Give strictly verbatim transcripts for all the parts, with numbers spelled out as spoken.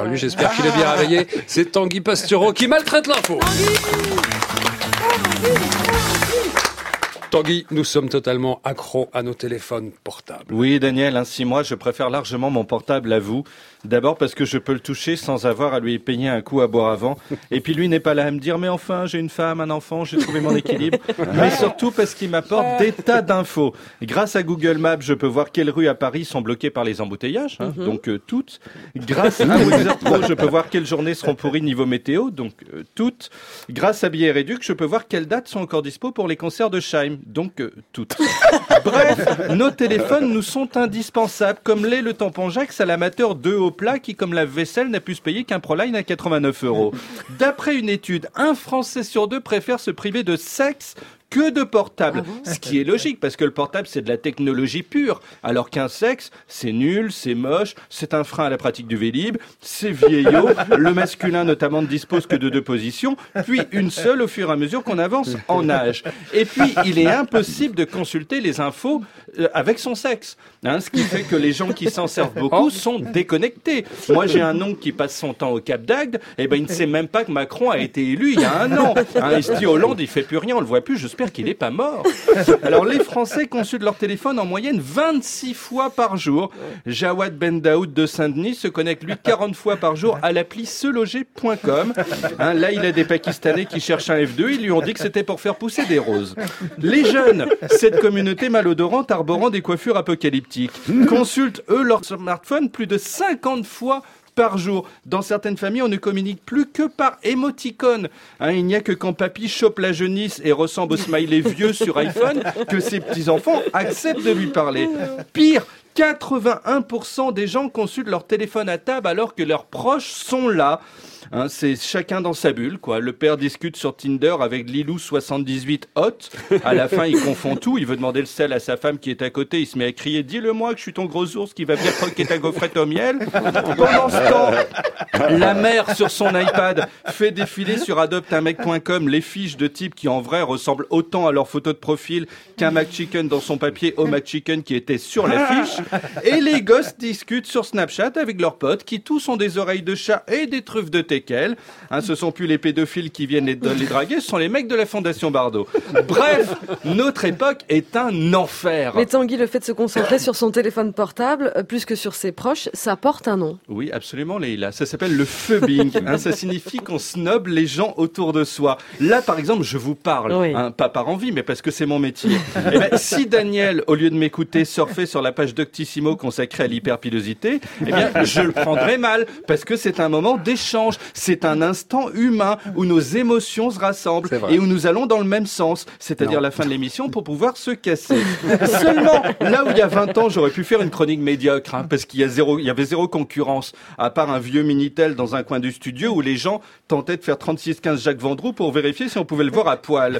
Bienvenue, j'espère qu'il est bien réveillé. C'est Tanguy Pastureau qui maltraite l'info. Tanguy, nous sommes totalement accros à nos téléphones portables. Oui, Daniel, ainsi moi, je préfère largement mon portable à vous. D'abord parce que je peux le toucher sans avoir à lui payer un coup à boire avant. Et puis lui n'est pas là à me dire « Mais enfin, j'ai une femme, un enfant, j'ai trouvé mon équilibre. » Mais surtout parce qu'il m'apporte des tas d'infos. Grâce à Google Maps, je peux voir quelles rues à Paris sont bloquées par les embouteillages, hein, mm-hmm. donc euh, toutes. Grâce à Wizard Pro, je peux voir quelles journées seront pourries niveau météo, donc euh, toutes. Grâce à Billet Réduc, je peux voir quelles dates sont encore dispo pour les concerts de Scheim, donc euh, toutes. Bref, nos téléphones nous sont indispensables, comme l'est le tampon Jax à l'amateur deux au plat qui, comme la vaisselle, n'a pu se payer qu'un Proline à quatre-vingt-neuf euros. D'après une étude, un Français sur deux préfère se priver de sexe que de portable. Ah bon ? Ce qui est logique, parce que le portable, c'est de la technologie pure, alors qu'un sexe, c'est nul, c'est moche, c'est un frein à la pratique du Vélib, c'est vieillot, le masculin notamment ne dispose que de deux positions, puis une seule au fur et à mesure qu'on avance en âge. Et puis, il est impossible de consulter les infos euh, avec son sexe, hein, ce qui fait que les gens qui s'en servent beaucoup sont déconnectés. Moi, j'ai un oncle qui passe son temps au Cap d'Agde, et ben il ne sait même pas que Macron a été élu il y a un an. Hein, il se dit Hollande, il fait plus rien, on le voit plus, je J'espère qu'il n'est pas mort. Alors, les Français consultent leur téléphone en moyenne vingt-six fois par jour. Jawad Ben Daoud de Saint-Denis se connecte, lui, quarante fois par jour à l'appli seloger point com. Hein, là, il a des Pakistanais qui cherchent un F deux. Ils lui ont dit que c'était pour faire pousser des roses. Les jeunes, cette communauté malodorante arborant des coiffures apocalyptiques, consultent, eux, leur smartphone plus de cinquante fois par jour. Dans certaines familles, on ne communique plus que par émoticône. Hein, il n'y a que quand papy chope la jeunisse et ressemble au smiley vieux sur iPhone que ses petits-enfants acceptent de lui parler. Pire, quatre-vingt-un pour cent des gens consultent leur téléphone à table alors que leurs proches sont là. Hein, c'est chacun dans sa bulle, quoi. Le père discute sur Tinder avec Lilou soixante-dix-huit hot. À la fin, il confond tout. Il veut demander le sel à sa femme qui est à côté. Il se met à crier « Dis-le-moi que je suis ton gros ours qui va bien croquer ta gaufrette au miel. » Pendant ce temps, la mère sur son iPad fait défiler sur adopte un mec point com les fiches de types qui en vrai ressemblent autant à leur photo de profil qu'un McChicken dans son papier au McChicken qui était sur l'affiche. Et les gosses discutent sur Snapchat avec leurs potes qui tous ont des oreilles de chat et des truffes de thé. Hein, ce sont plus les pédophiles qui viennent les, les draguer, ce sont les mecs de la Fondation Bardot. Bref, notre époque est un enfer. Mais Tanguy, le fait de se concentrer sur son téléphone portable, euh, plus que sur ses proches, ça porte un nom. Oui, absolument, Leïla. Ça s'appelle le phubbing. Hein, ça signifie qu'on snobe les gens autour de soi. Là, par exemple, je vous parle, oui. hein, pas par envie, mais parce que c'est mon métier. Eh ben, si Daniel, au lieu de m'écouter, surfait sur la page Doctissimo consacrée à l'hyperpilosité, eh bien, je le prendrais mal, parce que c'est un moment d'échange. C'est un instant humain où nos émotions se rassemblent et où nous allons dans le même sens, c'est-à-dire non. la fin de l'émission pour pouvoir se casser. Seulement, là où il y a vingt ans, j'aurais pu faire une chronique médiocre, hein, parce qu'il y a zéro, il y avait zéro concurrence, à part un vieux Minitel dans un coin du studio où les gens tentaient de faire trente-six quinze Jacques Vendroux pour vérifier si on pouvait le voir à poil.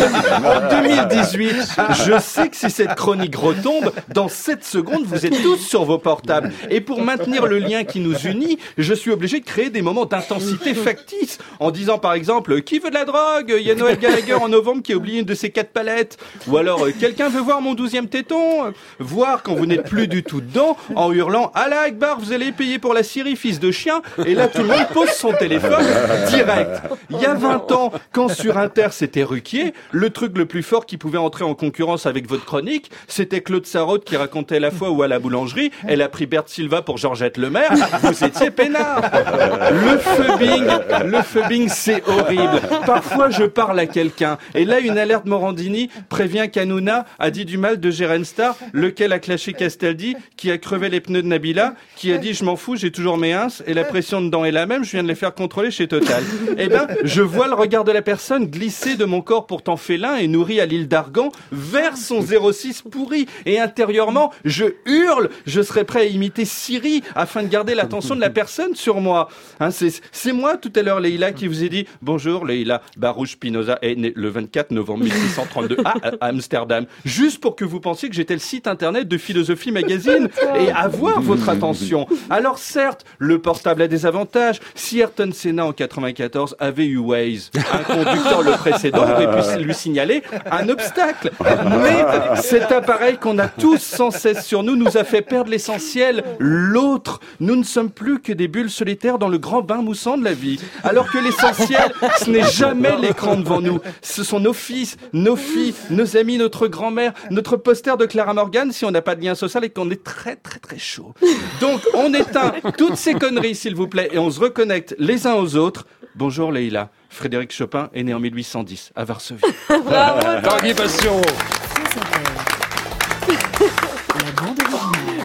En deux mille dix-huit, je sais que si cette chronique retombe, dans sept secondes, vous êtes tous sur vos portables. Et pour maintenir le lien qui nous unit, je suis obligé de créer des moments d'intensité factice, en disant par exemple qui veut de la drogue, il y a Noël Gallagher en novembre qui a oublié une de ses quatre palettes, ou alors quelqu'un veut voir mon douzième téton, voir quand vous n'êtes plus du tout dedans en hurlant Allah Akbar, vous allez payer pour la Syrie, fils de chien, et là tout le monde pose son téléphone direct. Il y a vingt ans, quand sur Inter c'était Ruquier, le truc le plus fort qui pouvait entrer en concurrence avec votre chronique, c'était Claude Sarraute qui racontait la fois où à la boulangerie elle a pris Berthe Silva pour Georgette Lemaire, vous étiez peinard. Le phubbing, le phubbing, c'est horrible. Parfois, je parle à quelqu'un. Et là, une alerte Morandini prévient qu'Hanouna a dit du mal de Gérène Star, lequel a clashé Castaldi, qui a crevé les pneus de Nabila, qui a dit « je m'en fous, j'ai toujours mes ins, et la pression dedans est la même, je viens de les faire contrôler chez Total ». Eh ben, je vois le regard de la personne glisser de mon corps pourtant félin et nourri à l'île d'Argan vers son zéro six pourri. Et intérieurement, je hurle, je serais prêt à imiter Siri afin de garder l'attention de la personne sur moi. Hein, c'est, c'est moi tout à l'heure, Leïla, qui vous ai dit « Bonjour, Leïla Barouche Spinoza est née le vingt-quatre novembre mille six cent trente-deux à, à Amsterdam. » Juste pour que vous pensiez que j'étais le site internet de Philosophie Magazine et avoir votre attention. Alors certes, le portable a des avantages. Si Ayrton Senna en quatre-vingt-quatorze avait eu Waze, un conducteur le précédent aurait pu lui signaler un obstacle. Mais cet appareil qu'on a tous sans cesse sur sur nous nous a fait perdre l'essentiel, l'autre. Nous ne sommes plus que des bulles solitaires dans le grand bain moussant de la vie. Alors que l'essentiel, ce n'est jamais l'écran devant nous. Ce sont nos fils, nos filles, nos amis, notre grand-mère, notre poster de Clara Morgan si on n'a pas de lien social et qu'on est très très très chaud. Donc on éteint toutes ces conneries s'il vous plaît et on se reconnecte les uns aux autres. Bonjour Leïla. Frédéric Chopin est né en mille huit cent dix à Varsovie. Bravo, Tanguy Passion. Tanguy.